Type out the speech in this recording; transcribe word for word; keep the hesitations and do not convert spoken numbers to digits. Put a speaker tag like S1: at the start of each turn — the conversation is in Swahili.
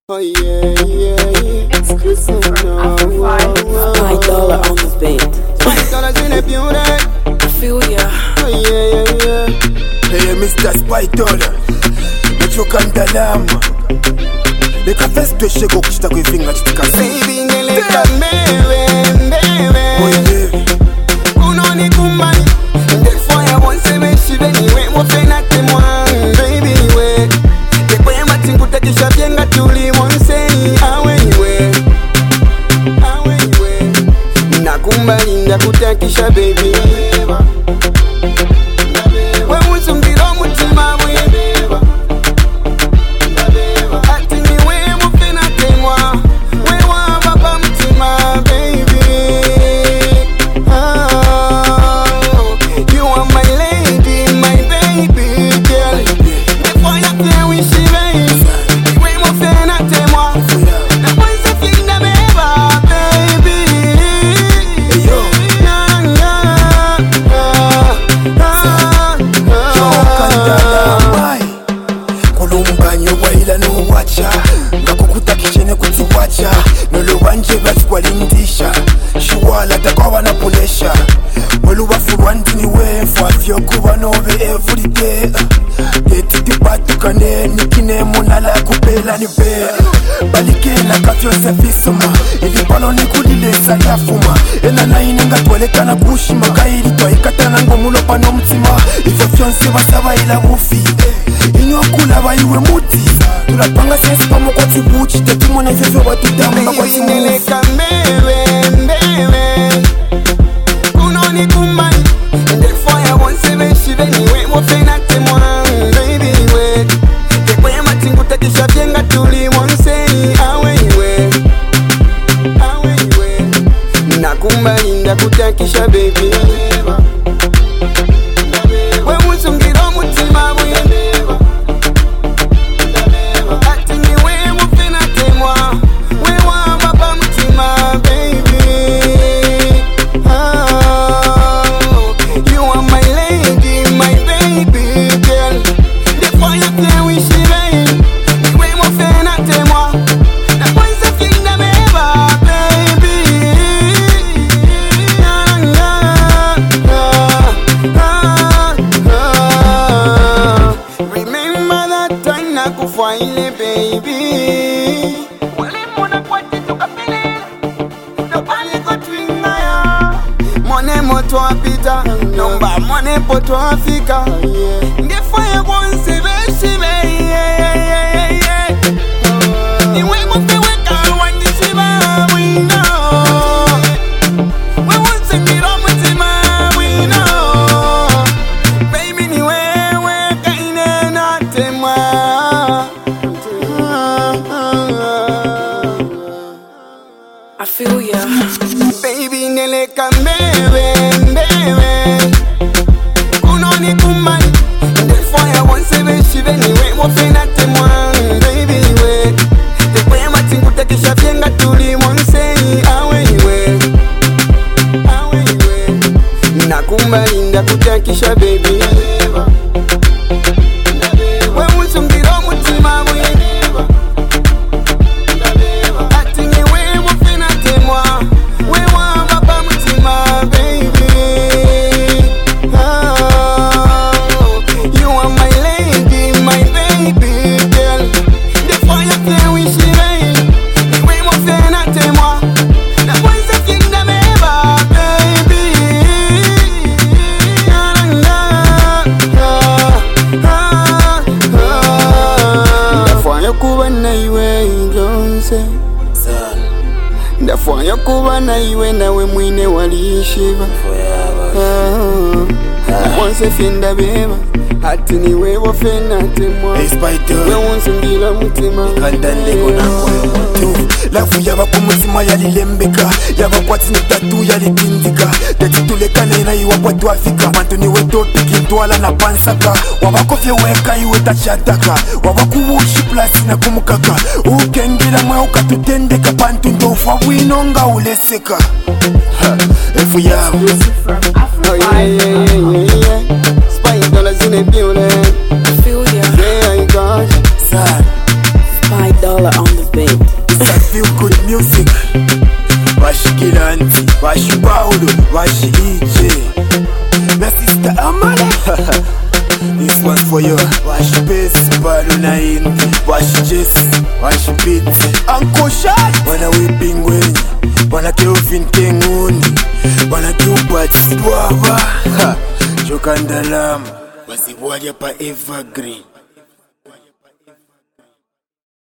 S1: Oh yeah, yeah, yeah.
S2: Exclusive from Afrofiles.
S3: My dollar on the beat.
S1: My dollars in the beauty.
S3: I feel ya.
S1: Oh yeah, yeah, yeah.
S4: Hey, Mister Spy Dollar. Nachoka ndalama. Leka fest to shake okuchita kwevinga chitika.
S1: Baby ngeleka mewe, mewe.
S4: Oh yeah.
S1: Kunoni kumani. Ndefoya wonse meshibe niwe wofena temwa. Baby we. Dekwe matingu takisha vyenga tuli wonse awe iwe. Awe iwe. Nakumbalinda kutakisha baby. We unsumbira mutima bwebeba. Ati niwe mufena temwa. We wababa mutima baby. Oh, you are my lady, my baby girl. Before you play with she baby. We mufena temwa. Na kwanza finda beba baby.
S4: Yo.
S1: Na, na, ah, ah,
S4: Choka
S1: ah.
S4: ndalama. Kulumbanyo waila no wacha. Ngakukuta kichene kuziwacha. Nolo wanje batkwalindisha. Shuwala takwa na pulesha. Welu wafurwandi ni wefu afyo kuwa nobe everyday. Yeti tipatukane nikine munala kupela ni be. Balike na kafyo sefisuma. Ilipalo ni kulile sayafuma. Ena na inenga tuwaleka na kushima. Kairi tuwaikata na ngomulo pano mtima. Ifo fyonse wasaba ila mufi. Inyo kula baiwe muti. Tulapanga sensi pamo kwa tibuchi. Tetumona vyo watutamba kwa
S1: Baby
S4: timufi.
S1: ngeleka mewe, mewe. Kunoni kumani. Ndefoya wonse meshibe niwe wofena temwa. Baby we. Dekwe matingu takisha vyenga tuli wonse awe iwe. Awe iwe. Nakumbalinda kutakisha baby. We unsungira mutima bwebeba. Ati niwe mufena temwa. We wababa mutima baby. Oh, you are my lady, my baby girl. Before you play with she baby. Niwe mufena temwa. Na kwanza finda beba baby. Ah, ah, ah, ah. Remember that time nakufaile baby. Walimuna kwa titu kapile. Nopali kwa twinga ya. Mone moto apita. Nomba mone poto afika. Ngefaya kwanse beshi be. Niwe mufeweka wandishiba wino. We wonse mira mutima wino. Baby ni wewe kaine na temwa.
S3: I feel ya.
S1: Baby neleka mewe, mewe. Kunoni kumani. Ndefoya wonse beshibe niwe wofena temwa. Baby we. Dekwe matingu takisha vyenga tuli wonse awe iwe. Awe iwe. Nakumbalinda kutakisha baby. We unsumbira mutima bwebeba. Ati niwe wofena temwa. We wababa mutima baby. Oh, you are my lady, my baby girl. Before you play with she baby. Niwe wofena temwa. Na kwanza finda beba baby. Ah, ah, ah, ah. Ndafanya kuba na iwe yonse. Ndafanya kuba na iwe nawe mwine walishiba. Wonse finda beba. Ati niwe wofena temwa.
S4: Hey, Spy
S1: We
S4: Dollar.
S1: unsumbira mutima.
S4: Kandandeko nakoyo mutu. Lafu yaba kumutima yalilembeka. Yaba kwati nitatu yalitindika. Tetitulekane na iwa kwa tuafika. Mantu niwe topiki ntwala na pansaka. Wabakofye weka iwe tachataka. Wabakuwushi plasi na kumukaka. Ukengila mwe ukatutendeka. Pantu ndofa winonga uleseka. Ha, efu yaba.
S2: Exclusive from
S1: Oh yeah, yeah,
S2: Afrofiles.
S1: yeah, yeah, yeah. Spy dollars in the building.
S3: I feel ya.
S1: Yeah, gosh.
S4: Sad.
S3: My dollar on the beat.
S4: It's a feel good music. Washi Kilanti, Washi Paulo, Washi E J. My sister Amala. This one's for you. Washi Bass, Baluna Indi, Washi Jess, Washi Beat, Uncle Shad. Wana we Penguin, Wana Kelvin Kenguni, Wana Gilbert Sidwaba, Jokandalama, Wasiwali pa Evergreen.